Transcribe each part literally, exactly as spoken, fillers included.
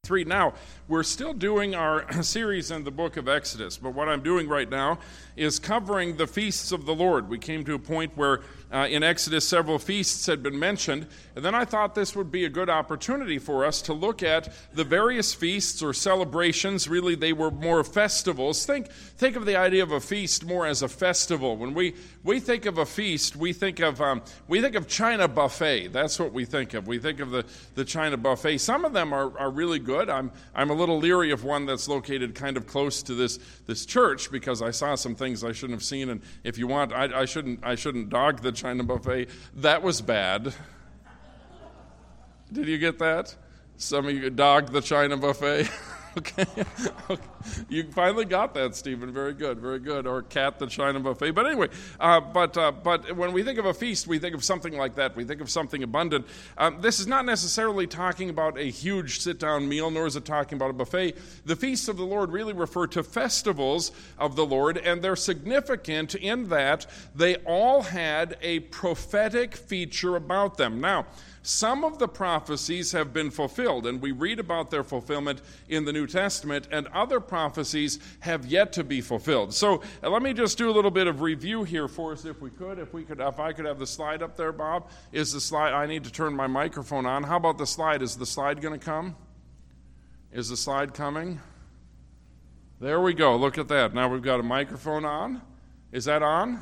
Three. Now, we're still doing our series in the book of Exodus, but what I'm doing right now is covering the feasts of the Lord. We came to a point where uh, in Exodus several feasts had been mentioned, and then I thought this would be a good opportunity for us to look at the various feasts or celebrations. Really, they were more festivals. Think think of the idea of a feast more as a festival. When we, we think of a feast, we think of um, we think of China buffet. That's what we think of. We think of the, the China buffet. Some of them are, are really good. I'm I'm a little leery of one that's located kind of close to this this church because I saw some things I shouldn't have seen. And if you want, I, I shouldn't I shouldn't dog the China buffet. That was bad. Did you get that? Some of you dogged the China buffet. Okay. okay, you finally got that, Stephen. Very good, very good. Or cat the China buffet. But anyway, uh, but uh, but when we think of a feast, we think of something like that. We think of something abundant. Um, this is not necessarily talking about a huge sit-down meal, nor is it talking about a buffet. The feasts of the Lord really refer to festivals of the Lord, and they're significant in that they all had a prophetic feature about them. Now, some of the prophecies have been fulfilled, and we read about their fulfillment in the New Testament, and other prophecies have yet to be fulfilled. So uh, let me just do a little bit of review here for us, if we could. If we could, if I could have the slide up there, Bob. Is the slide? I need to turn my microphone on. How about the slide? Is the slide going to come? Is the slide coming? There we go. Look at that. Now we've got a microphone on. Is that on?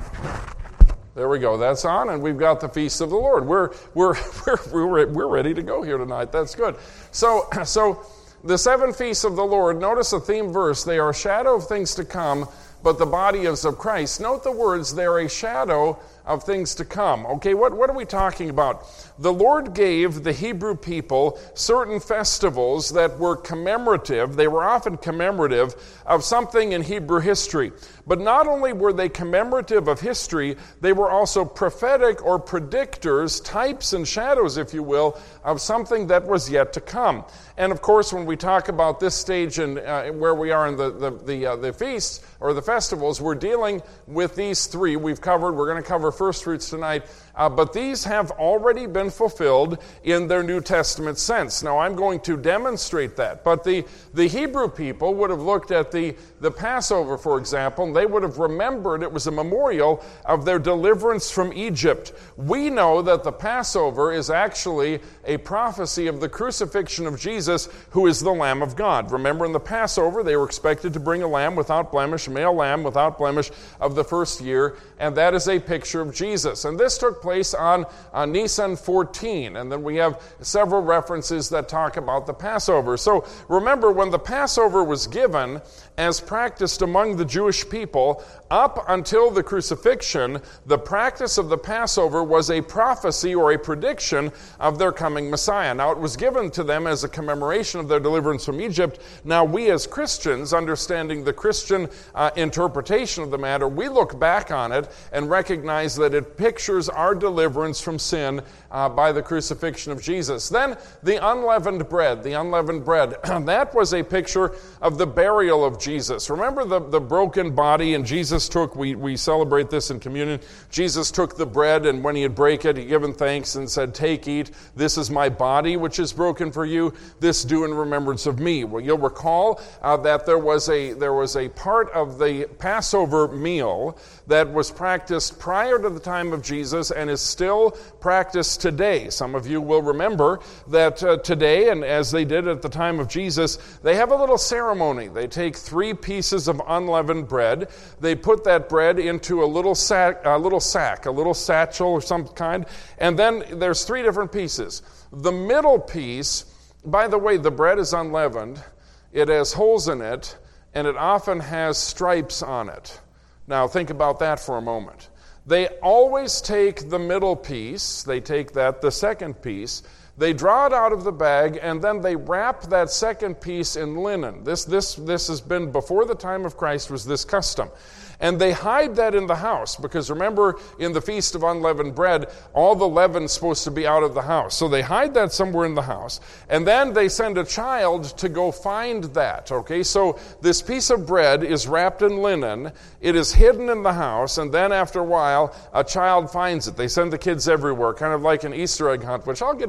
There we go. That's on, and we've got the feast of the Lord. We're we're we're we're, we're ready to go here tonight. That's good. So so the seven feasts of the Lord. Notice a theme verse. They are a shadow of things to come, but the body is of Christ. Note the words. They're a shadow of things to come. Okay, what, what are we talking about? The Lord gave the Hebrew people certain festivals that were commemorative. They were often commemorative of something in Hebrew history. But not only were they commemorative of history, they were also prophetic or predictors, types and shadows, if you will, of something that was yet to come. And of course, when we talk about this stage and uh, where we are in the the the, uh, the feasts or the festivals, we're dealing with these three. We've covered. We're going to cover first fruits tonight, uh, but these have already been fulfilled in their New Testament sense. Now, I'm going to demonstrate that. But the the Hebrew people would have looked at the the Passover, for example, and they would have remembered it was a memorial of their deliverance from Egypt. We know that the Passover is actually a prophecy of the crucifixion of Jesus, who is the Lamb of God. Remember, in the Passover, they were expected to bring a lamb without blemish, a male lamb without blemish of the first year, and that is a picture of Jesus. And this took place on, on Nisan fourteen, and then we have several references that talk about the Passover. So remember, when the Passover was given as practiced among the Jewish people, up until the crucifixion, the practice of the Passover was a prophecy or a prediction of their coming Messiah. Now, it was given to them as a commemoration of their deliverance from Egypt. Now, we as Christians, understanding the Christian uh, interpretation of the matter, we look back on it and recognize that it pictures our deliverance from sin uh, by the crucifixion of Jesus. Then, the unleavened bread, the unleavened bread, that was a picture of the burial of Jesus. Remember the, the broken body, and Jesus took, we, we celebrate this in communion, Jesus took the bread, and when he had break it, he given thanks and said, "Take, eat, this is my body which is broken for you, this do in remembrance of me." Well, you'll recall uh, that there was a there was a part of the Passover meal that was practiced prior to the time of Jesus and is still practiced today. Some of you will remember that uh, today, and as they did at the time of Jesus, they have a little ceremony. They take three pieces of unleavened bread. They put that bread into a little sack, a little sack, a little satchel or some kind, and then there's three different pieces. The middle piece, by the way, the bread is unleavened. It has holes in it, and it often has stripes on it. Now, think about that for a moment. They always take the middle piece, they take that, the second piece, they draw it out of the bag, and then they wrap that second piece in linen. This, this, this has been, before the time of Christ, was this custom. And they hide that in the house, because remember, in the Feast of Unleavened Bread, all the leaven's supposed to be out of the house. So they hide that somewhere in the house, and then they send a child to go find that, okay? So this piece of bread is wrapped in linen, it is hidden in the house, and then after a while, a child finds it. They send the kids everywhere, kind of like an Easter egg hunt, which I'll get into that a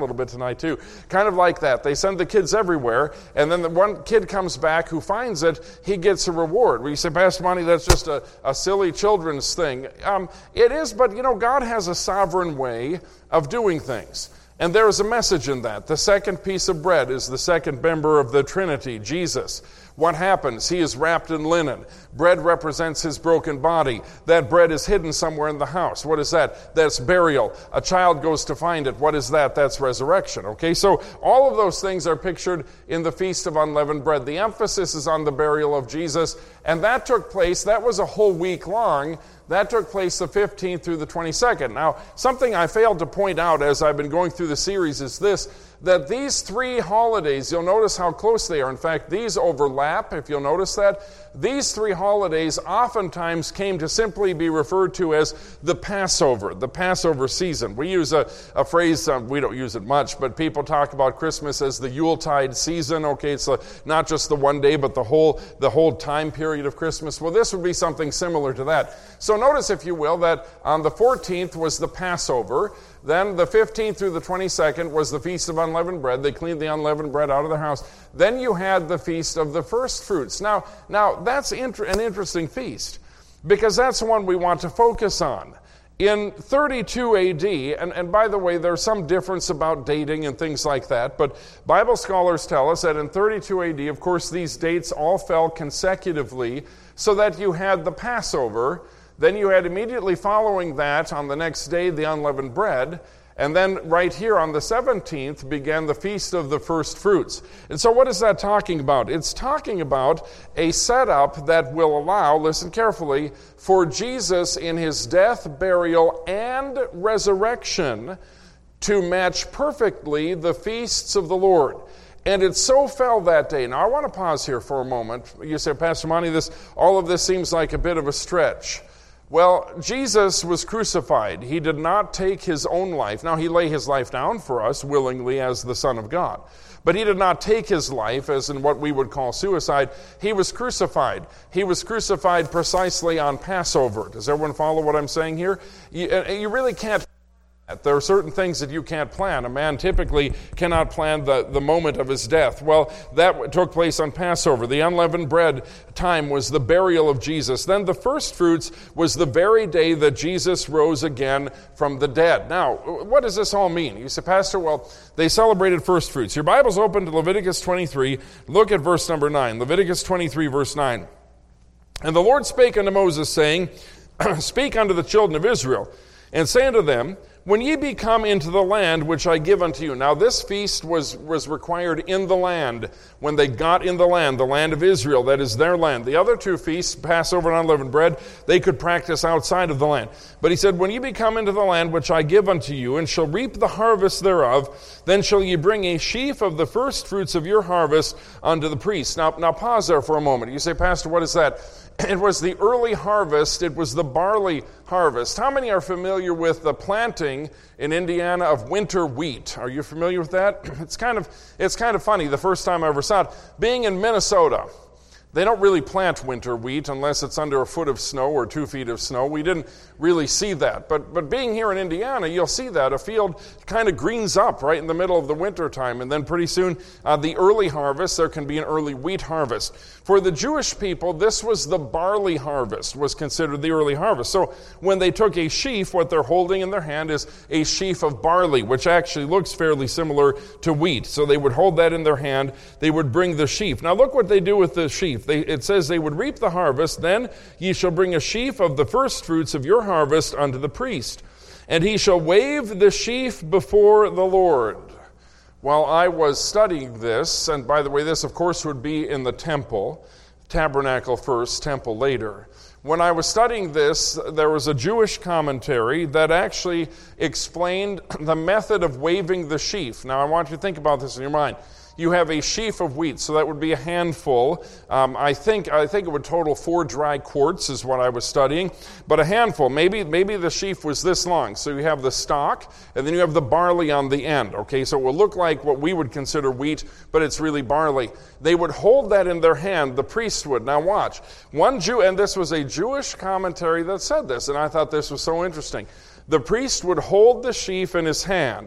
little bit tonight too. Kind of like that. They send the kids everywhere, and then the one kid comes back who finds it, he gets a reward. Where you say, Pastor Monty, that's just a, a silly children's thing. Um, it is, but you know, God has a sovereign way of doing things. And there is a message in that. The second piece of bread is the second member of the Trinity, Jesus. What happens? He is wrapped in linen. Bread represents his broken body. That bread is hidden somewhere in the house. What is that? That's burial. A child goes to find it. What is that? That's resurrection. Okay, so all of those things are pictured in the Feast of Unleavened Bread. The emphasis is on the burial of Jesus, and that took place, that was a whole week long. That took place the fifteenth through the twenty-second. Now, something I failed to point out as I've been going through the series is this, that these three holidays, you'll notice how close they are. In fact, these overlap, if you'll notice that. These three holidays oftentimes came to simply be referred to as the Passover, the Passover season. We use a, a phrase, uh, we don't use it much, but people talk about Christmas as the Yuletide season. Okay, it's uh, not just the one day, but the whole, the whole time period of Christmas. Well, this would be something similar to that. So notice, if you will, that on the fourteenth was the Passover. Then the fifteenth through the twenty-second was the Feast of Unleavened Bread. They cleaned the unleavened bread out of their house. Then you had the Feast of the First Fruits. Now, now that's inter- an interesting feast, because that's the one we want to focus on. In thirty-two A D, and, and by the way, there's some difference about dating and things like that, but Bible scholars tell us that in thirty-two A D, of course, these dates all fell consecutively, so that you had the Passover. Then you had immediately following that, on the next day, the unleavened bread. And then right here on the seventeenth began the Feast of the First Fruits. And so what is that talking about? It's talking about a setup that will allow, listen carefully, for Jesus in his death, burial, and resurrection to match perfectly the feasts of the Lord. And it so fell that day. Now I want to pause here for a moment. You say, Pastor Monty, this, all of this seems like a bit of a stretch. Well, Jesus was crucified. He did not take his own life. Now, he laid his life down for us willingly as the Son of God. But he did not take his life as in what we would call suicide. He was crucified. He was crucified precisely on Passover. Does everyone follow what I'm saying here? You, you really can't. There are certain things that you can't plan. A man typically cannot plan the, the moment of his death. Well, that took place on Passover. The unleavened bread time was the burial of Jesus. Then the first fruits was the very day that Jesus rose again from the dead. Now, what does this all mean? You say, Pastor, well, they celebrated first fruits. Your Bible's open to Leviticus twenty-three. Look at verse number nine. Leviticus twenty-three, verse nine. And the Lord spake unto Moses, saying, Speak unto the children of Israel, and say unto them, when ye be come into the land which I give unto you. Now this feast was, was required in the land. When they got in the land, the land of Israel, that is their land. The other two feasts, Passover and unleavened bread, they could practice outside of the land. But he said, when ye be come into the land which I give unto you, and shall reap the harvest thereof, then shall ye bring a sheaf of the first fruits of your harvest unto the priest. Now, now pause there for a moment. You say, Pastor, what is that? It was the early harvest. It was the barley harvest. How many are familiar with the planting in Indiana of winter wheat? Are you familiar with that? It's kind of it's kind of funny. The first time I ever saw it, being in Minnesota, they don't really plant winter wheat unless it's under a foot of snow or two feet of snow. We didn't really see that. But but being here in Indiana, you'll see that. A field kind of greens up right in the middle of the winter time. And then pretty soon, uh, the early harvest, there can be an early wheat harvest. For the Jewish people, this was the barley harvest, was considered the early harvest. So when they took a sheaf, what they're holding in their hand is a sheaf of barley, which actually looks fairly similar to wheat. So they would hold that in their hand. They would bring the sheaf. Now look what they do with the sheaf. They, it says they would reap the harvest, then ye shall bring a sheaf of the first fruits of your harvest unto the priest, and he shall wave the sheaf before the Lord. While I was studying this, and by the way, this of course would be in the temple, tabernacle first, temple later. When I was studying this, there was a Jewish commentary that actually explained the method of waving the sheaf. Now I want you to think about this in your mind. You have a sheaf of wheat, so that would be a handful. Um, I think I think it would total four dry quarts is what I was studying, but a handful. Maybe maybe the sheaf was this long. So you have the stalk, and then you have the barley on the end. Okay, so it will look like what we would consider wheat, but it's really barley. They would hold that in their hand, the priest would. Now watch. One Jew, and this was a Jewish commentary that said this, and I thought this was so interesting. The priest would hold the sheaf in his hand,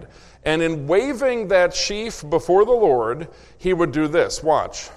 And in waving that sheaf before the Lord, he would do this. Watch.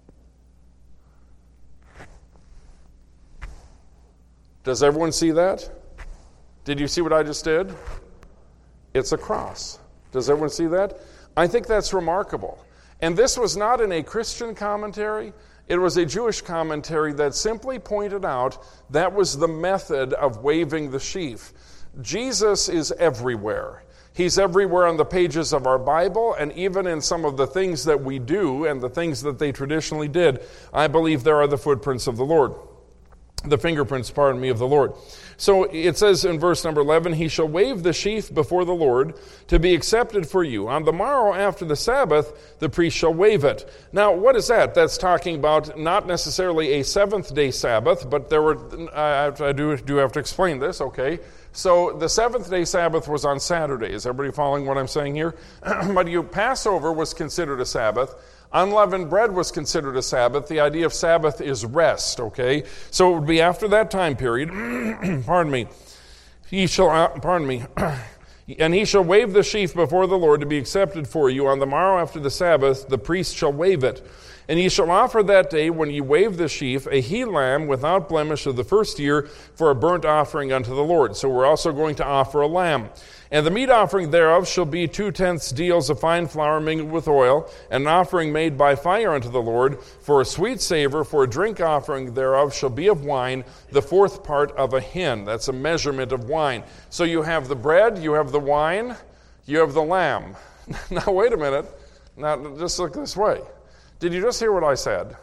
Does everyone see that? Did you see what I just did? It's a cross. Does everyone see that? I think that's remarkable. And this was not in a Christian commentary. It was a Jewish commentary that simply pointed out that was the method of waving the sheaf. Jesus is everywhere. He's everywhere on the pages of our Bible, and even in some of the things that we do and the things that they traditionally did. I believe there are the footprints of the Lord. The fingerprints, pardon me, of the Lord. So it says in verse number eleven, he shall wave the sheaf before the Lord to be accepted for you. On the morrow after the Sabbath, the priest shall wave it. Now, what is that? That's talking about not necessarily a seventh-day Sabbath, but there were, I, I do, do have to explain this, okay? So the seventh-day Sabbath was on Saturday. Is everybody following what I'm saying here? But you, Passover was considered a Sabbath. Unleavened bread was considered a Sabbath. The idea of Sabbath is rest, okay? So it would be after that time period, pardon me, he shall, uh, pardon me, and he shall wave the sheaf before the Lord to be accepted for you. On the morrow after the Sabbath, the priest shall wave it. And ye shall offer that day, when ye wave the sheaf, a he-lamb without blemish of the first year for a burnt offering unto the Lord. So we're also going to offer a lamb. And the meat offering thereof shall be two-tenths deals of fine flour mingled with oil, and an offering made by fire unto the Lord, for a sweet savor. For a drink offering thereof shall be of wine, the fourth part of a hin. That's a measurement of wine. So you have the bread, you have the wine, you have the lamb. Now wait a minute. Now just look this way. Did you just hear what I said?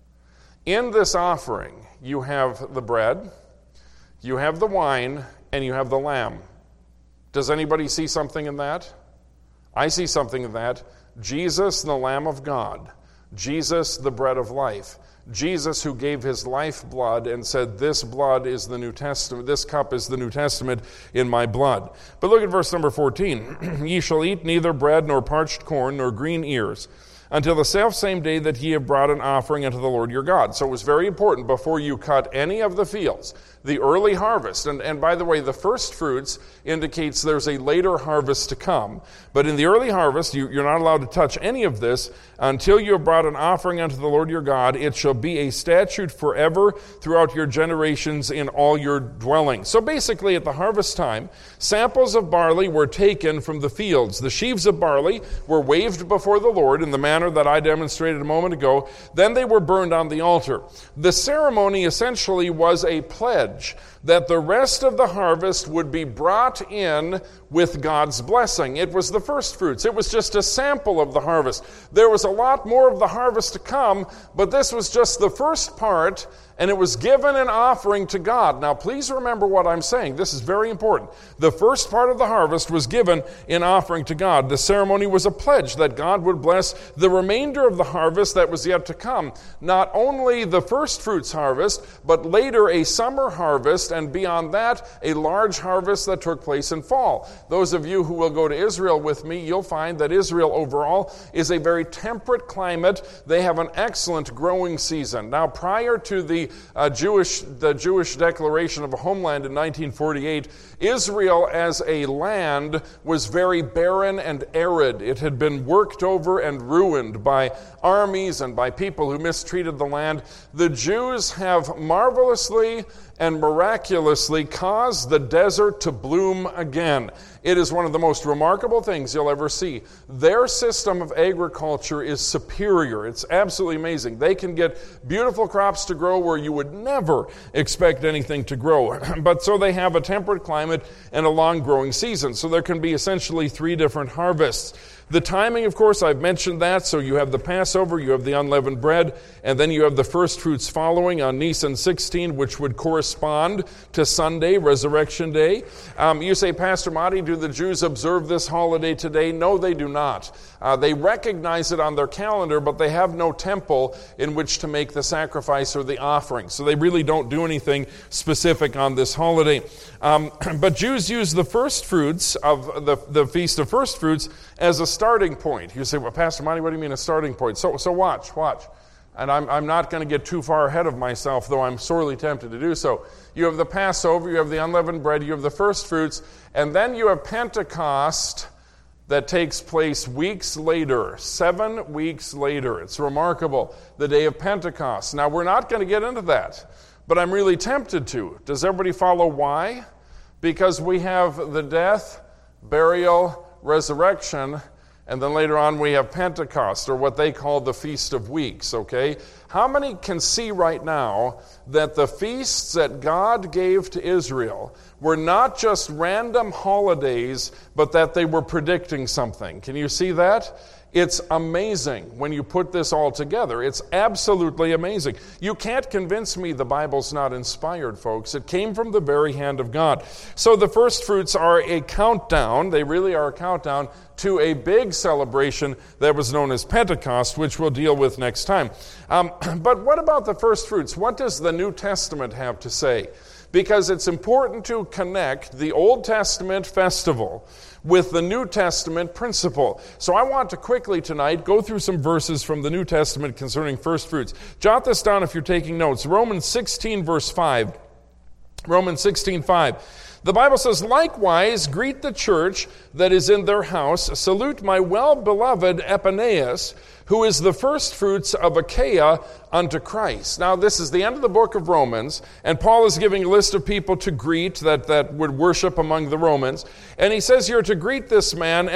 In this offering, you have the bread, you have the wine, and you have the lamb. Does anybody see something in that? I see something in that. Jesus, the Lamb of God. Jesus, the bread of life. Jesus, who gave his life blood and said, this blood is the New Testament, this cup is the New Testament in my blood. But look at verse number fourteen. Ye shall eat neither bread nor parched corn nor green ears, until the selfsame day that ye have brought an offering unto the Lord your God. So it was very important before you cut any of the fields, the early harvest. And, and by the way, the first fruits indicates there's a later harvest to come. But in the early harvest, you, you're not allowed to touch any of this until you have brought an offering unto the Lord your God. It shall be a statute forever throughout your generations in all your dwellings. So basically, at the harvest time, samples of barley were taken from the fields. The sheaves of barley were waved before the Lord in the manner that I demonstrated a moment ago. Then they were burned on the altar. The ceremony essentially was a pledge that the rest of the harvest would be brought in with God's blessing. It was the first fruits. It was just a sample of the harvest. There was a lot more of the harvest to come, but this was just the first part, and it was given an offering to God. Now, please remember what I'm saying. This is very important. The first part of the harvest was given in offering to God. The ceremony was a pledge that God would bless the remainder of the harvest that was yet to come. Not only the first fruits harvest, but later a summer harvest, and beyond that, a large harvest that took place in fall. Those of you who will go to Israel with me, you'll find that Israel overall is a very temperate climate. They have an excellent growing season. Now, prior to the uh, Jewish the Jewish declaration of a homeland in nineteen forty-eight, Israel as a land was very barren and arid. It had been worked over and ruined by armies and by people who mistreated the land. The Jews have marvelously and miraculously caused the desert to bloom again. It is one of the most remarkable things you'll ever see. Their system of agriculture is superior. It's absolutely amazing. They can get beautiful crops to grow where you would never expect anything to grow. But so they have a temperate climate and a long growing season. So there can be essentially three different harvests. The timing, of course, I've mentioned that. So you have the Passover, you have the unleavened bread, and then you have the first fruits following on Nisan sixteen, which would correspond to Sunday, Resurrection Day. Um, you say, Pastor Marty, do the Jews observe this holiday today? No, they do not. Uh, they recognize it on their calendar, but they have no temple in which to make the sacrifice or the offering. So they really don't do anything specific on this holiday. Um, but Jews use the first fruits of the, the Feast of First Fruits as a starting point. You say, well, Pastor Monty, what do you mean a starting point? So so watch, watch. And I'm, I'm not going to get too far ahead of myself, though I'm sorely tempted to do so. You have the Passover, you have the unleavened bread, you have the first fruits, and then you have Pentecost that takes place weeks later, seven weeks later. It's remarkable, the day of Pentecost. Now, we're not going to get into that, but I'm really tempted to. Does everybody follow why? Because we have the death, burial, resurrection, and then later on we have Pentecost, or what they call the Feast of Weeks, okay? How many can see right now that the feasts that God gave to Israel were not just random holidays, but that they were predicting something? Can you see that? It's amazing when you put this all together. It's absolutely amazing. You can't convince me the Bible's not inspired, folks. It came from the very hand of God. So the first fruits are a countdown. They really are a countdown to a big celebration that was known as Pentecost, which we'll deal with next time. Um, but what about the first fruits? What does the New Testament have to say? Because it's important to connect the Old Testament festival with the New Testament principle. So I want to quickly tonight go through some verses from the New Testament concerning first fruits. Jot this down if you're taking notes. Romans sixteen, verse five. Romans sixteen, five. The Bible says, "Likewise, greet the church that is in their house. Salute my well-beloved Epaeneus, who is the first fruits of Achaia unto Christ." Now, this is the end of the book of Romans, and Paul is giving a list of people to greet that, that would worship among the Romans. And he says here to greet this man,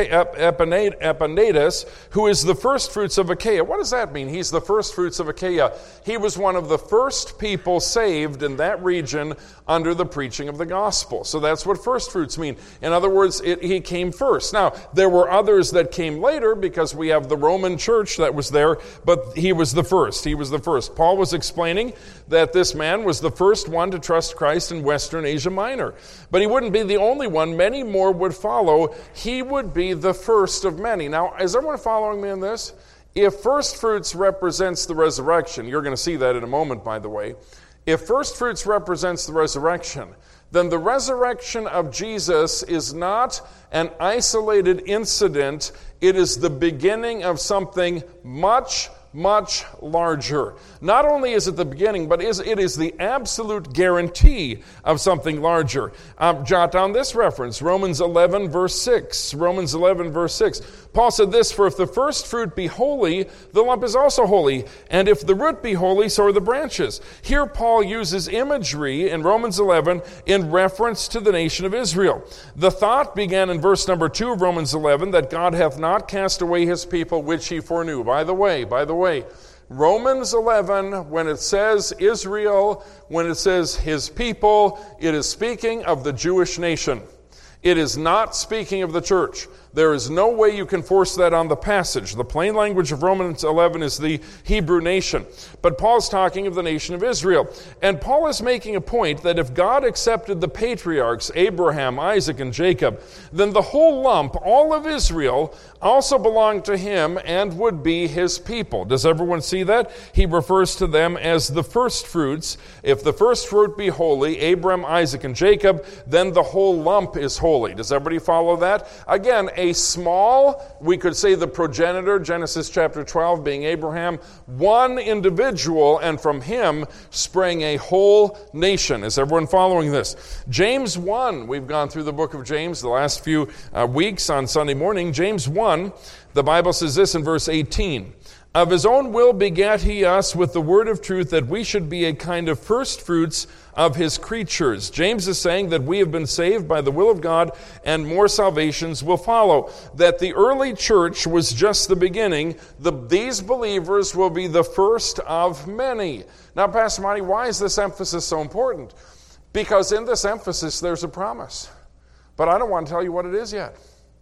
Epaenetus, who is the first fruits of Achaia. What does that mean? He's the first fruits of Achaia. He was one of the first people saved in that region under the preaching of the gospel. So that's what first fruits mean. In other words, it, he came first. Now, there were others that came later because we have the Roman church that was there, but he was the first. He was the first. Paul was explaining that this man was the first one to trust Christ in Western Asia Minor. But he wouldn't be the only one. Many more would follow. He would be the first of many. Now, is everyone following me in this? If first fruits represents the resurrection, you're going to see that in a moment, by the way. If first fruits represents the resurrection, then the resurrection of Jesus is not an isolated incident. It is the beginning of something much, much larger. Not only is it the beginning, but it is the absolute guarantee of something larger. Um, jot down this reference, Romans eleven, verse six. Romans eleven, verse six. Paul said this, "For if the first fruit be holy, the lump is also holy. And if the root be holy, so are the branches." Here Paul uses imagery in Romans eleven in reference to the nation of Israel. The thought began in verse number two of Romans eleven, that God hath not cast away his people which he foreknew. By the way, by the way, Romans eleven, when it says Israel, when it says his people, it is speaking of the Jewish nation. It is not speaking of the church. There is no way you can force that on the passage. The plain language of Romans eleven is the Hebrew nation. But Paul's talking of the nation of Israel. And Paul is making a point that if God accepted the patriarchs, Abraham, Isaac, and Jacob, then the whole lump, all of Israel, also belonged to him and would be his people. Does everyone see that? He refers to them as the first fruits. If the first fruit be holy, Abraham, Isaac, and Jacob, then the whole lump is holy. Does everybody follow that? Again, a small, we could say the progenitor, Genesis chapter twelve being Abraham, one individual, and from him sprang a whole nation. Is everyone following this? James one, we've gone through the book of James the last few uh, weeks on Sunday morning. James one, the Bible says this in verse eighteen. "Of his own will begat he us with the word of truth, that we should be a kind of first fruits of his creatures." James is saying that we have been saved by the will of God, and more salvations will follow. That the early church was just the beginning. The, these believers will be the first of many. Now, Pastor Monty, why is this emphasis so important? Because in this emphasis there's a promise. But I don't want to tell you what it is yet.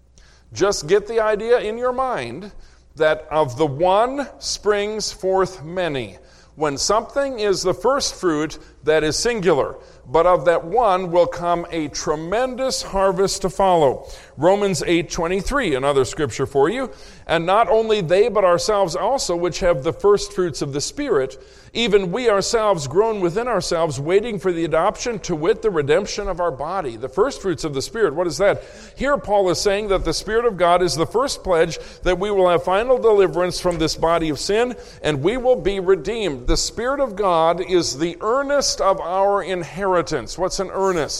Just get the idea in your mind that of the one springs forth many. When something is the first fruit, that is singular. But of that one will come a tremendous harvest to follow. Romans eight twenty-three, another scripture for you. "And not only they, but ourselves also, which have the first fruits of the Spirit, even we ourselves groan within ourselves, waiting for the adoption, to wit, the redemption of our body." The first fruits of the Spirit, what is that? Here Paul is saying that the Spirit of God is the first pledge that we will have final deliverance from this body of sin, and we will be redeemed. The Spirit of God is the earnest of our inheritance. What's an earnest?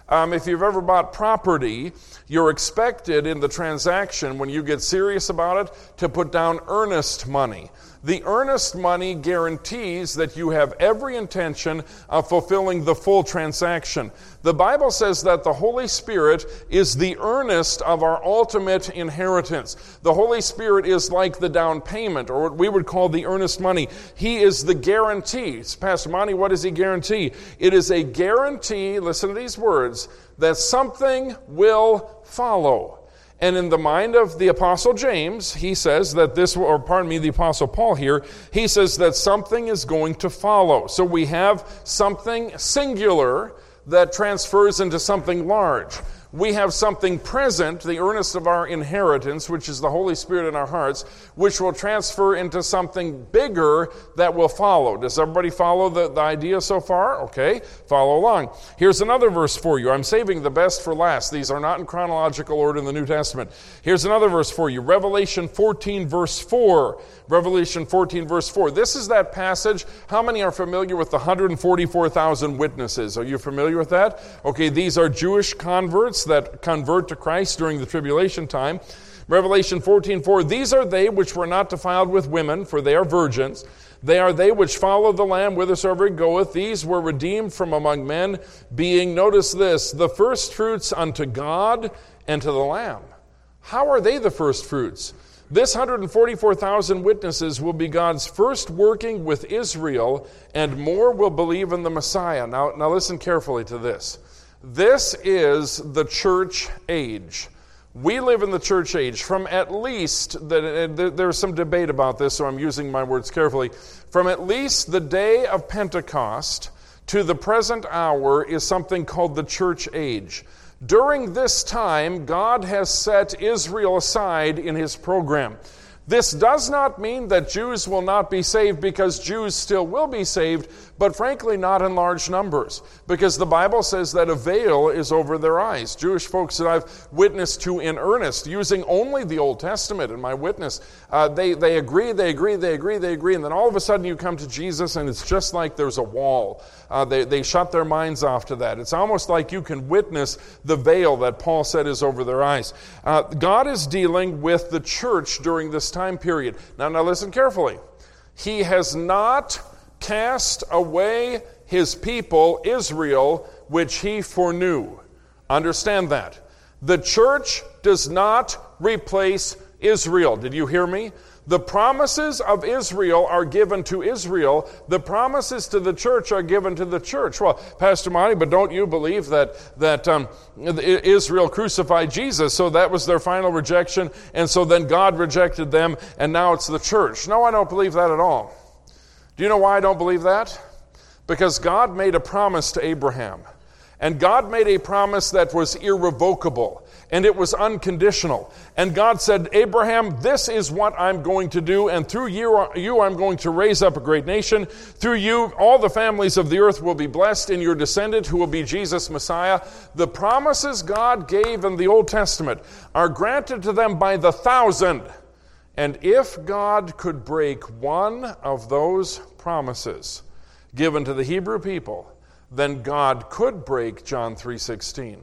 Um, if you've ever bought property, you're expected in the transaction, when you get serious about it, to put down earnest money. The earnest money guarantees that you have every intention of fulfilling the full transaction. The Bible says that the Holy Spirit is the earnest of our ultimate inheritance. The Holy Spirit is like the down payment, or what we would call the earnest money. He is the guarantee. Pastor Monty, what does he guarantee? It is a guarantee, listen to these words, that something will follow. And in the mind of the Apostle James, he says that this, or pardon me, the Apostle Paul here, he says that something is going to follow. So we have something singular that transfers into something large. We have something present, the earnest of our inheritance, which is the Holy Spirit in our hearts, which will transfer into something bigger that will follow. Does everybody follow the, the idea so far? Okay, follow along. Here's another verse for you. I'm saving the best for last. These are not in chronological order in the New Testament. Here's another verse for you. Revelation fourteen, verse four. Revelation fourteen, verse four. This is that passage. How many are familiar with the one hundred forty-four thousand witnesses? Are you familiar with that? Okay, these are Jewish converts that convert to Christ during the tribulation time. Revelation fourteen four, these are they which were not defiled with women, for they are virgins. They are they which follow the Lamb whithersoever he goeth. These were redeemed from among men, being, notice this, the first fruits unto God and to the Lamb. How are they the first fruits? This one hundred forty-four thousand witnesses will be God's first working with Israel, and more will believe in the Messiah. Now, now listen carefully to this. This is the church age. We live in the church age from at least, there's some debate about this, so I'm using my words carefully, from at least the day of Pentecost to the present hour is something called the church age. During this time, God has set Israel aside in his program. This does not mean that Jews will not be saved, because Jews still will be saved, but frankly not in large numbers, because the Bible says that a veil is over their eyes. Jewish folks that I've witnessed to in earnest, using only the Old Testament in my witness, uh, they, they agree, they agree, they agree, they agree, and then all of a sudden you come to Jesus and it's just like there's a wall. Uh, they, they shut their minds off to that. It's almost like you can witness the veil that Paul said is over their eyes. Uh, God is dealing with the church during this time period. Now, now listen carefully. He has not cast away his people, Israel, which he foreknew. Understand that. The church does not replace Israel. Did you hear me? The promises of Israel are given to Israel. The promises to the church are given to the church. Well, Pastor Monty, but don't you believe that that um, Israel crucified Jesus, so that was their final rejection, and so then God rejected them, and now it's the church? No, I don't believe that at all. Do you know why I don't believe that? Because God made a promise to Abraham. And God made a promise that was irrevocable. And it was unconditional. And God said, Abraham, this is what I'm going to do. And through you, you I'm going to raise up a great nation. Through you, all the families of the earth will be blessed in your descendant, who will be Jesus Messiah. The promises God gave in the Old Testament are granted to them by the thousand. And if God could break one of those promises given to the Hebrew people, then God could break John three sixteen.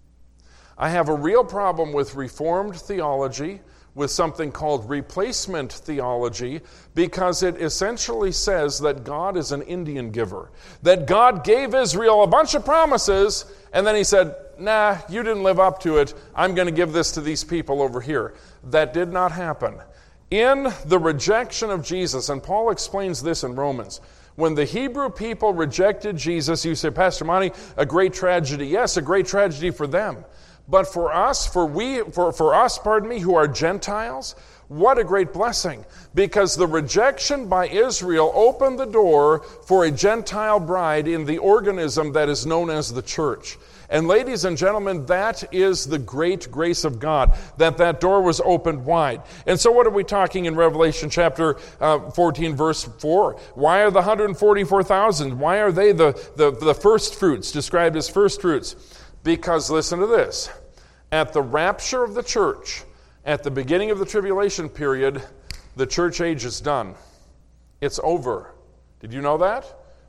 I have a real problem with Reformed theology, with something called replacement theology, because it essentially says that God is an Indian giver. That God gave Israel a bunch of promises, and then he said, nah, you didn't live up to it. I'm going to give this to these people over here. That did not happen. In the rejection of Jesus, and Paul explains this in Romans, when the Hebrew people rejected Jesus, you say, Pastor Monty, a great tragedy. Yes, a great tragedy for them. But for us, for we, for, for us, pardon me, who are Gentiles, what a great blessing. Because the rejection by Israel opened the door for a Gentile bride in the organism that is known as the church. And ladies and gentlemen, that is the great grace of God, that that door was opened wide. And so what are we talking in Revelation chapter uh, fourteen, verse four? Why are the one hundred forty-four thousand? Why are they the, the, the first fruits, described as first fruits? Because, listen to this, at the rapture of the church, at the beginning of the tribulation period, the church age is done. It's over. Did you know that?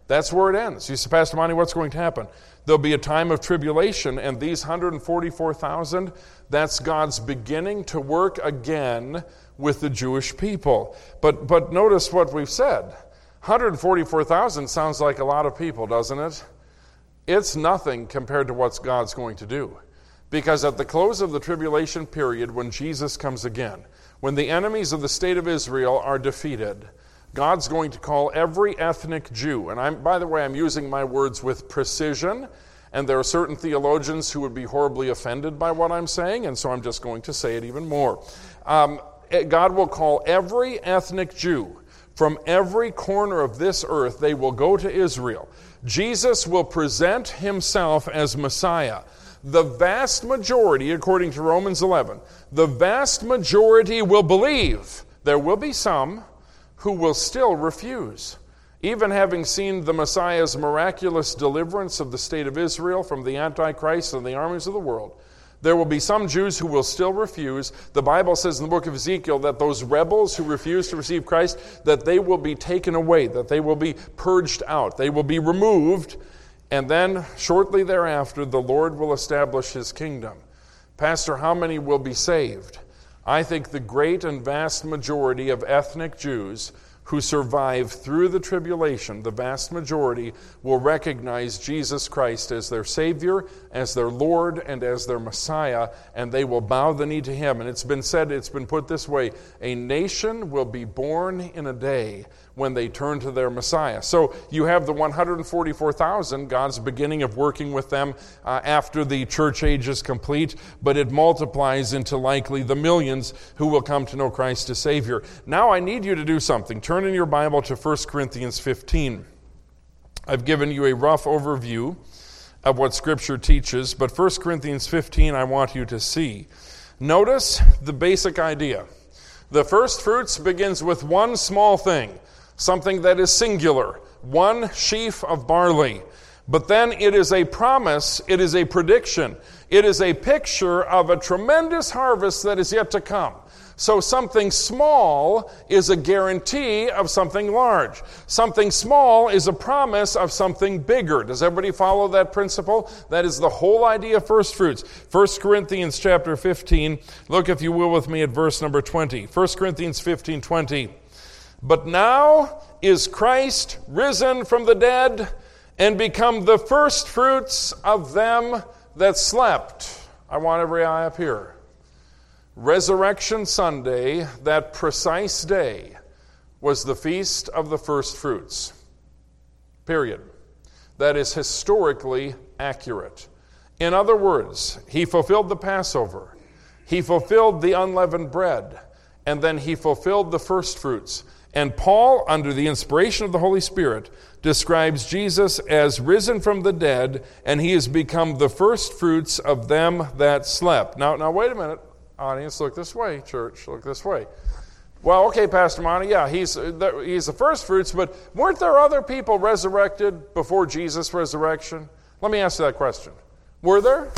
That's where it ends. You say, Pastor Monty, what's going to happen? There'll be a time of tribulation, and these one hundred forty-four thousand, that's God's beginning to work again with the Jewish people. But but notice what we've said. one hundred forty-four thousand sounds like a lot of people, doesn't it? It's nothing compared to what God's going to do. Because at the close of the tribulation period, when Jesus comes again, when the enemies of the state of Israel are defeated, God's going to call every ethnic Jew, and I'm, by the way, I'm using my words with precision, and there are certain theologians who would be horribly offended by what I'm saying, and so I'm just going to say it even more. Um, God will call every ethnic Jew from every corner of this earth. They will go to Israel. Jesus will present himself as Messiah. The vast majority, according to Romans eleven, the vast majority will believe. There will be some who will still refuse. Even having seen the Messiah's miraculous deliverance of the state of Israel from the Antichrist and the armies of the world, there will be some Jews who will still refuse. The Bible says in the book of Ezekiel that those rebels who refuse to receive Christ, that they will be taken away, that they will be purged out, they will be removed, and then shortly thereafter the Lord will establish his kingdom. Pastor, how many will be saved? I think the great and vast majority of ethnic Jews who survive through the tribulation, the vast majority, will recognize Jesus Christ as their Savior, as their Lord, and as their Messiah, and they will bow the knee to him. And it's been said, it's been put this way, a nation will be born in a day when they turn to their Messiah. So you have the one hundred forty-four thousand, God's beginning of working with them uh, after the church age is complete, but it multiplies into likely the millions who will come to know Christ as Savior. Now I need you to do something. Turn in your Bible to First Corinthians fifteen. I've given you a rough overview of what Scripture teaches, but First Corinthians fifteen I want you to see. Notice the basic idea. The first fruits begins with one small thing, something that is singular, one sheaf of barley. But then it is a promise, it is a prediction, it is a picture of a tremendous harvest that is yet to come. So something small is a guarantee of something large. Something small is a promise of something bigger. Does everybody follow that principle? That is the whole idea of first fruits. First Corinthians chapter fifteen, look if you will with me at verse number twenty. First Corinthians fifteen twenty. But now is Christ risen from the dead and become the first fruits of them that slept. I want every eye up here. Resurrection Sunday, that precise day, was the feast of the first fruits. Period. That is historically accurate. In other words, he fulfilled the Passover, he fulfilled the unleavened bread, and then he fulfilled the first fruits. And Paul, under the inspiration of the Holy Spirit, describes Jesus as risen from the dead, and he has become the first fruits of them that slept. Now, now wait a minute. Audience, look this way. Church, look this way. Well, okay, Pastor Monty, yeah, he's, he's the first fruits, but weren't there other people resurrected before Jesus' resurrection? Let me ask you that question. Were there?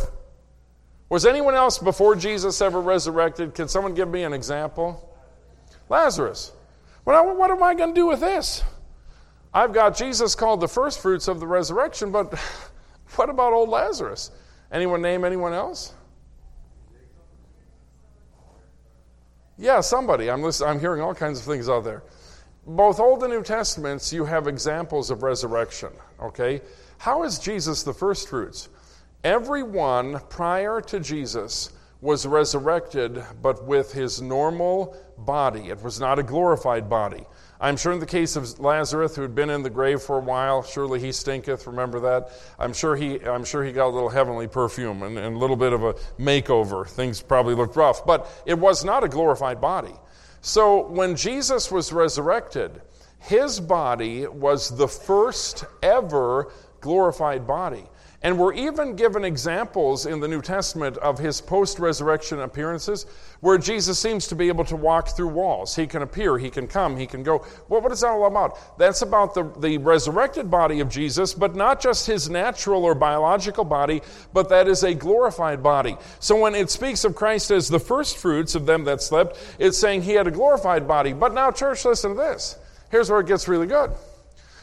Was anyone else before Jesus ever resurrected? Can someone give me an example? Lazarus. Well, what am I going to do with this? I've got Jesus called the first fruits of the resurrection, but what about old Lazarus? Anyone name anyone else? Yeah, somebody. I'm listening, I'm hearing all kinds of things out there. Both Old and New Testaments, you have examples of resurrection, okay? How is Jesus the first fruits? Everyone prior to Jesus was resurrected, but with his normal body. It was not a glorified body. I'm sure in the case of Lazarus, who had been in the grave for a while, surely he stinketh, remember that? I'm sure he I'm sure he got a little heavenly perfume and, and a little bit of a makeover. Things probably looked rough, but it was not a glorified body. So when Jesus was resurrected, his body was the first ever glorified body. And we're even given examples in the New Testament of his post-resurrection appearances where Jesus seems to be able to walk through walls. He can appear, he can come, he can go. Well, what is that all about? That's about the, the resurrected body of Jesus, but not just his natural or biological body, but that is a glorified body. So when it speaks of Christ as the first fruits of them that slept, it's saying he had a glorified body. But now, church, listen to this. Here's where it gets really good.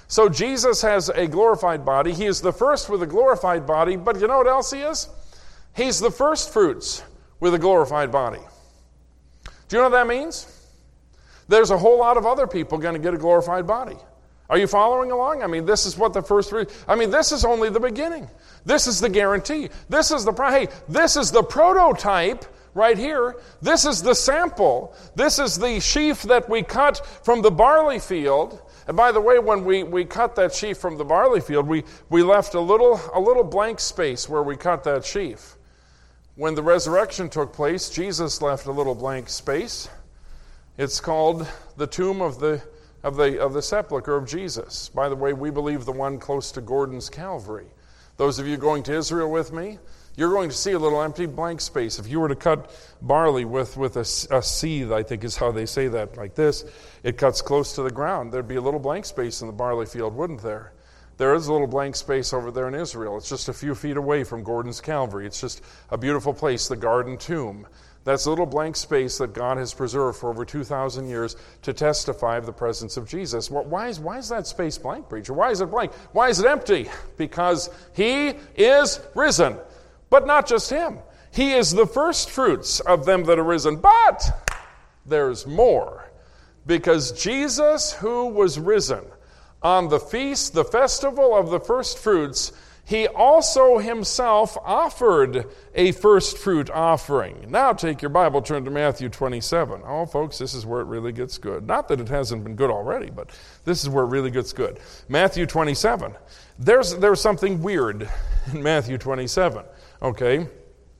So Jesus has a glorified body. He is the first with a glorified body, but you know what else he is? He's the first fruits with a glorified body. Do you know what that means? There's a whole lot of other people going to get a glorified body. Are you following along? I mean, this is what the first fruit, I mean, this is only the beginning. This is the guarantee. This is the, hey, this is the prototype right here. This is the sample. This is the sheaf that we cut from the barley field. And by the way, when we, we cut that sheaf from the barley field, we, we left a little, a little blank space where we cut that sheaf. When the resurrection took place, Jesus left a little blank space. It's called the tomb of the of the of the sepulcher of Jesus. By the way, we believe the one close to Gordon's Calvary. Those of you going to Israel with me, you're going to see a little empty blank space. If you were to cut barley with, with a, a seed, I think is how they say that, like this, it cuts close to the ground. There'd be a little blank space in the barley field, wouldn't there? There is a little blank space over there in Israel. It's just a few feet away from Gordon's Calvary. It's just a beautiful place, the Garden Tomb. That's a little blank space that God has preserved for over two thousand years to testify of the presence of Jesus. Why is, why is that space blank, preacher? Why is it blank? Why is it empty? Because he is risen. But not just him. He is the first fruits of them that are risen. But there's more. Because Jesus, who was risen on the feast, the festival of the first fruits, he also himself offered a first fruit offering. Now take your Bible, turn to Matthew twenty-seven. Oh, folks, this is where it really gets good. Not that it hasn't been good already, but this is where it really gets good. Matthew twenty-seven. There's, there's something weird in Matthew twenty-seven. Okay?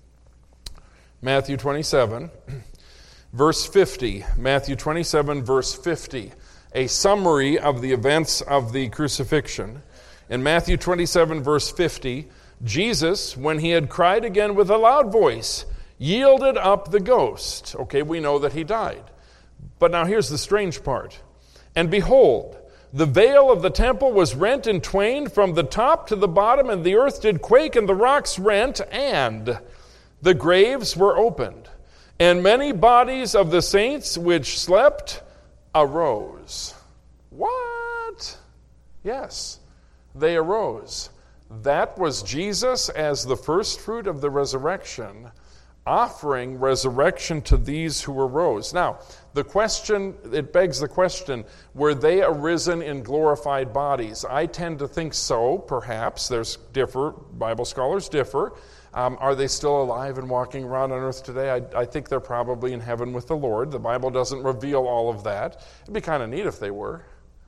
Matthew twenty-seven, verse fifty. Matthew twenty-seven, verse fifty. A summary of the events of the crucifixion. In Matthew twenty-seven, verse fifty, Jesus, when he had cried again with a loud voice, yielded up the ghost. Okay, we know that he died. But now here's the strange part. And behold, the veil of the temple was rent in twain from the top to the bottom, and the earth did quake, and the rocks rent, and the graves were opened. And many bodies of the saints which slept arose. What? Yes. They arose. That was Jesus as the first fruit of the resurrection, offering resurrection to these who arose. Now, the question, it begs the question, were they arisen in glorified bodies? I tend to think so, perhaps. There's differ, Bible scholars differ. Um, are they still alive and walking around on earth today? I, I think they're probably in heaven with the Lord. The Bible doesn't reveal all of that. It'd be kind of neat if they were.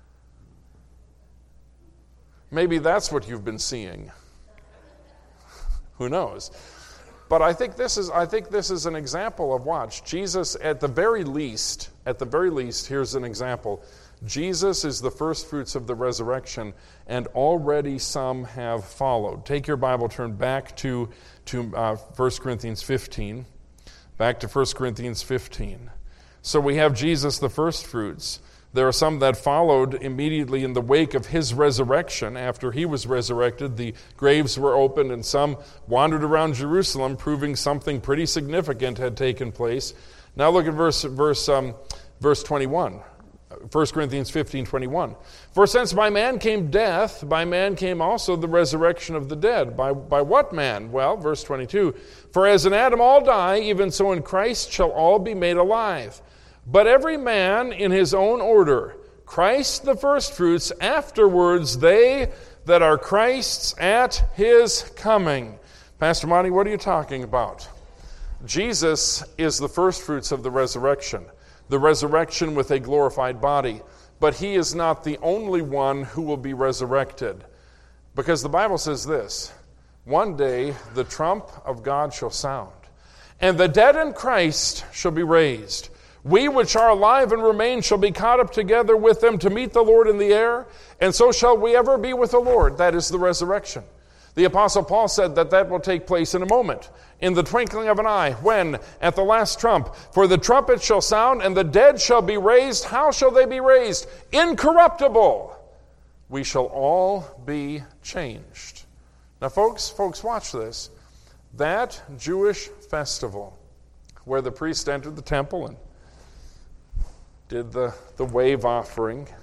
Maybe that's what you've been seeing. Who knows? But I think this is I think this is an example of watch. Jesus, at the very least, at the very least, here's an example. Jesus is the first fruits of the resurrection, and already some have followed. Take your Bible, turn back to, to uh, First Corinthians fifteen. Back to First Corinthians fifteen. So we have Jesus, the first fruits. There are some that followed immediately in the wake of his resurrection. After he was resurrected, the graves were opened, and some wandered around Jerusalem, proving something pretty significant had taken place. Now look at verse verse um, verse twenty-one. First Corinthians fifteen, twenty-one. For since by man came death, by man came also the resurrection of the dead. By, by what man? Well, verse twenty-two. For as in Adam all die, even so in Christ shall all be made alive. But every man in his own order, Christ the firstfruits, afterwards they that are Christ's at his coming. Pastor Monty, what are you talking about? Jesus is the firstfruits of the resurrection, the resurrection with a glorified body. But he is not the only one who will be resurrected. Because the Bible says this, one day the trump of God shall sound, and the dead in Christ shall be raised. We which are alive and remain shall be caught up together with them to meet the Lord in the air, and so shall we ever be with the Lord. That is the resurrection. The Apostle Paul said that that will take place in a moment, in the twinkling of an eye, when, at the last trump, for the trumpet shall sound, and the dead shall be raised. How shall they be raised? Incorruptible. We shall all be changed. Now, folks, folks, watch this. That Jewish festival, where the priest entered the temple and did the, the wave offering,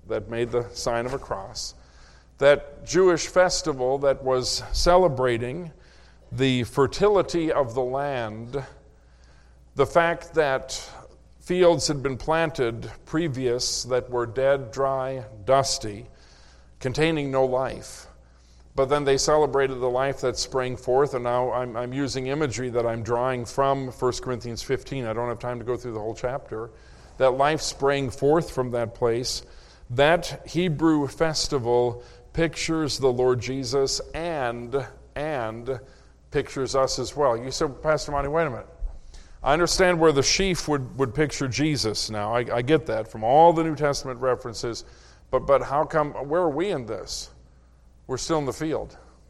that made the sign of a cross, that Jewish festival that was celebrating the fertility of the land, the fact that fields had been planted previous that were dead, dry, dusty, containing no life. But then they celebrated the life that sprang forth, and now I'm, I'm using imagery that I'm drawing from First Corinthians fifteen. I don't have time to go through the whole chapter. That life sprang forth from that place. That Hebrew festival pictures the Lord Jesus and, and pictures us as well. You said, Pastor Monty, wait a minute. I understand where the sheaf would, would picture Jesus now. I, I get that from all the New Testament references. But, but how come, where are we in this? We're still in the field.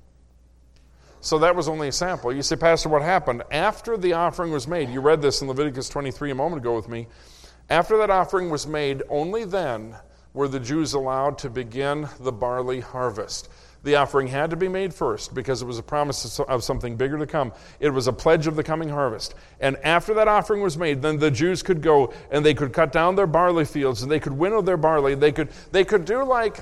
So that was only a sample. You say, Pastor, what happened? After the offering was made, you read this in Leviticus twenty-three a moment ago with me. After that offering was made, only then were the Jews allowed to begin the barley harvest. The offering had to be made first because it was a promise of something bigger to come. It was a pledge of the coming harvest. And after that offering was made, then the Jews could go and they could cut down their barley fields and they could winnow their barley. They could, they could do like,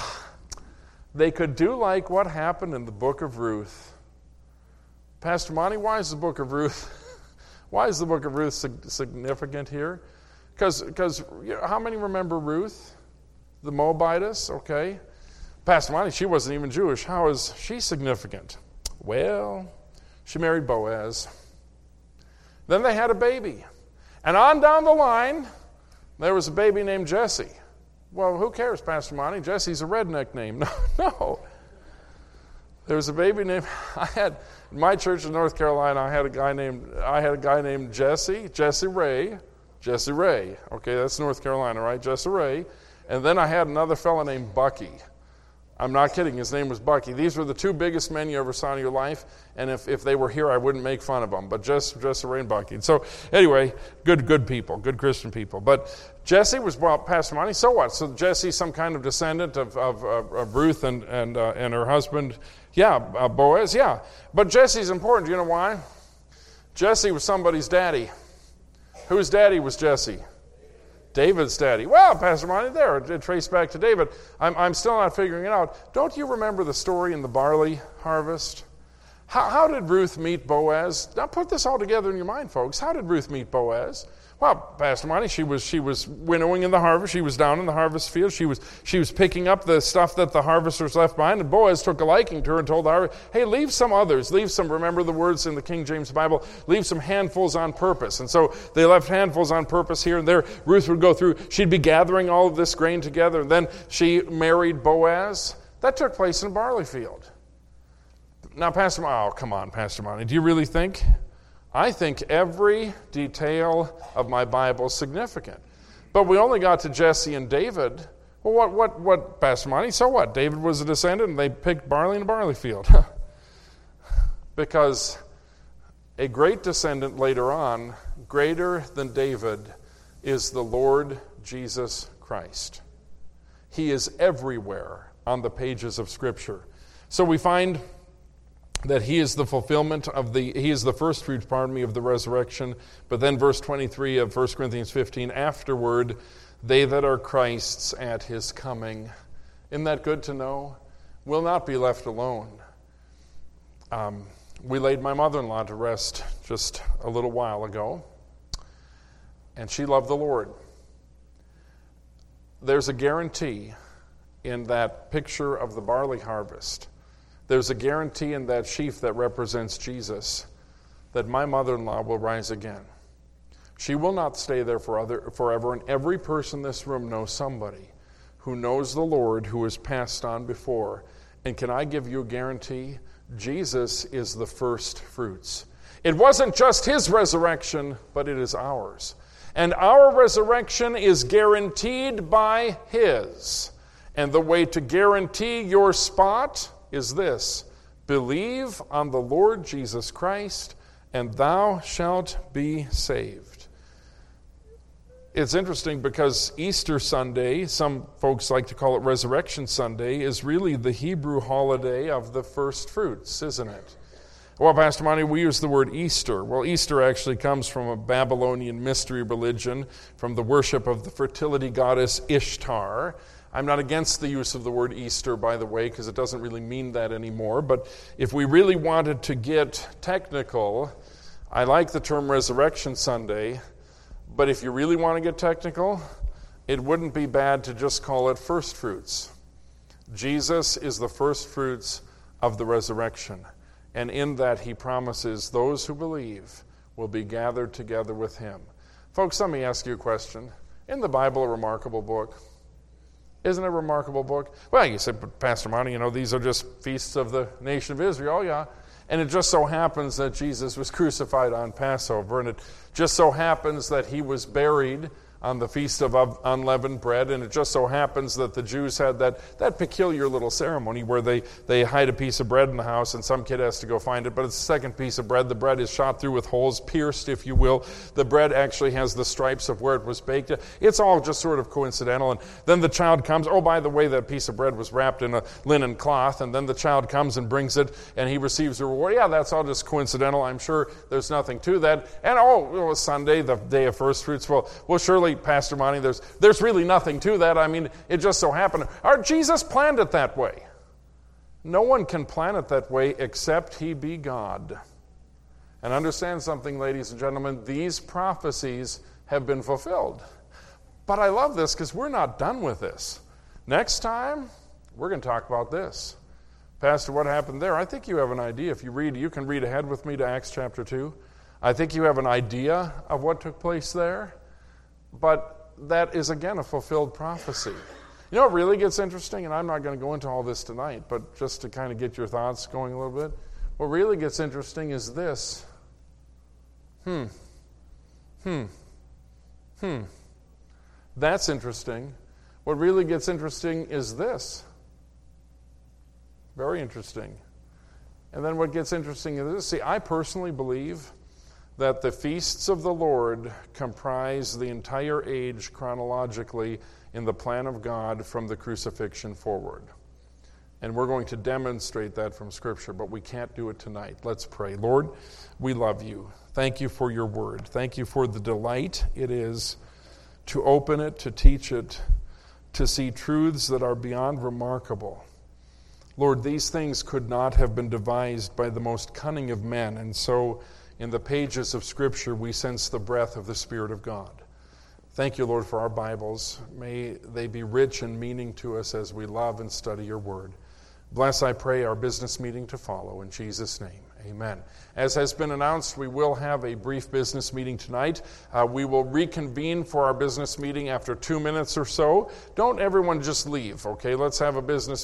they could do like what happened in the book of Ruth. Pastor Monty, why is the book of Ruth, why is the book of Ruth significant here? Because, because you know, how many remember Ruth? The Moabitess, okay. Pastor Monty, she wasn't even Jewish. How is she significant? Well, she married Boaz. Then they had a baby. And on down the line, there was a baby named Jesse. Well, who cares, Pastor Monty? Jesse's a redneck name. No, no. There was a baby named, I had, in my church in North Carolina, I had a guy named, I had a guy named Jesse, Jesse Ray, Jesse Ray. Okay, that's North Carolina, right? Jesse Ray. And then I had another fellow named Bucky. I'm not kidding. His name was Bucky. These were the two biggest men you ever saw in your life, and if, if they were here, I wouldn't make fun of them. But just Jesse Ray and Bucky. And so anyway, good good people, good Christian people. But Jesse was, well, Pastor Monty, so what? So Jesse's some kind of descendant of, of, of, of Ruth and and uh, and her husband, yeah, uh, Boaz, yeah. But Jesse's important. Do you know why? Jesse was somebody's daddy. Whose daddy was Jesse? David's daddy. Well, Pastor Monty, there, it traced back to David. I'm, I'm still not figuring it out. Don't you remember the story in the barley harvest? How, how did Ruth meet Boaz? Now put this all together in your mind, folks. How did Ruth meet Boaz? Well, Pastor Monty, she was she was winnowing in the harvest. She was down in the harvest field. She was she was picking up the stuff that the harvesters left behind. And Boaz took a liking to her and told the harvest, hey, leave some others. Leave some, remember the words in the King James Bible, leave some handfuls on purpose. And so they left handfuls on purpose here and there. Ruth would go through. She'd be gathering all of this grain together. And then she married Boaz. That took place in a barley field. Now, Pastor Monty, oh, come on, Pastor Monty. Do you really think? I think every detail of my Bible is significant. But we only got to Jesse and David. Well, what, what, what, Pastor Monty? So what? David was a descendant and they picked barley in a barley field. Because a great descendant later on, greater than David, is the Lord Jesus Christ. He is everywhere on the pages of Scripture. So we find that he is the fulfillment of the, he is the first fruits, pardon me, of the resurrection. But then verse twenty-three of First Corinthians fifteen, afterward, they that are Christ's at his coming. Isn't that good to know? Will not be left alone. Um, we laid my mother-in-law to rest just a little while ago, and she loved the Lord. There's a guarantee in that picture of the barley harvest. There's a guarantee in that sheaf that represents Jesus that my mother-in-law will rise again. She will not stay there for other, forever, and every person in this room knows somebody who knows the Lord who has passed on before. And can I give you a guarantee? Jesus is the first fruits. It wasn't just his resurrection, but it is ours. And our resurrection is guaranteed by his. And the way to guarantee your spot is this: believe on the Lord Jesus Christ, and thou shalt be saved. It's interesting because Easter Sunday, some folks like to call it Resurrection Sunday, is really the Hebrew holiday of the first fruits, isn't it? Well, Pastor Monty, we use the word Easter. Well, Easter actually comes from a Babylonian mystery religion, from the worship of the fertility goddess Ishtar. I'm not against the use of the word Easter, by the way, because it doesn't really mean that anymore. But if we really wanted to get technical, I like the term Resurrection Sunday. But if you really want to get technical, it wouldn't be bad to just call it first fruits. Jesus is the first fruits of the resurrection. And in that he promises those who believe will be gathered together with him. Folks, let me ask you a question. Isn't the Bible a remarkable book? Isn't it a remarkable book? Well, you said, but Pastor Monty, you know, these are just feasts of the nation of Israel. Oh, yeah. And it just so happens that Jesus was crucified on Passover, and it just so happens that he was buried on the Feast of Unleavened Bread, and it just so happens that the Jews had that, that peculiar little ceremony where they, they hide a piece of bread in the house and some kid has to go find it, but it's the second piece of bread. The bread is shot through with holes, pierced, if you will. The bread actually has the stripes of where it was baked. It's all just sort of coincidental, and then the child comes. Oh, by the way, that piece of bread was wrapped in a linen cloth, and then the child comes and brings it, and he receives a reward. Yeah, that's all just coincidental. I'm sure there's nothing to that. And oh, it was Sunday, the day of first fruits. Well, well surely, Pastor Monty, there's, there's really nothing to that. I mean, it just so happened. Our Jesus planned it that way. No one can plan it that way except he be God. And understand something, ladies and gentlemen, these prophecies have been fulfilled. But I love this because we're not done with this. Next time, we're going to talk about this. Pastor, what happened there? I think you have an idea. If you read, you can read ahead with me to Acts chapter two. I think you have an idea of what took place there. But that is, again, a fulfilled prophecy. You know what really gets interesting? And I'm not going to go into all this tonight, but just to kind of get your thoughts going a little bit. What really gets interesting is this. Hmm. Hmm. Hmm. That's interesting. What really gets interesting is this. Very interesting. And then what gets interesting is this. See, I personally believe that the feasts of the Lord comprise the entire age chronologically in the plan of God from the crucifixion forward. And we're going to demonstrate that from Scripture, but we can't do it tonight. Let's pray. Lord, we love you. Thank you for your word. Thank you for the delight it is to open it, to teach it, to see truths that are beyond remarkable. Lord, these things could not have been devised by the most cunning of men, and so in the pages of Scripture, we sense the breath of the Spirit of God. Thank you, Lord, for our Bibles. May they be rich in meaning to us as we love and study your word. Bless, I pray, our business meeting to follow. In Jesus' name, amen. As has been announced, we will have a brief business meeting tonight. Uh, we will reconvene for our business meeting after two minutes or so. Don't everyone just leave, okay? Let's have a business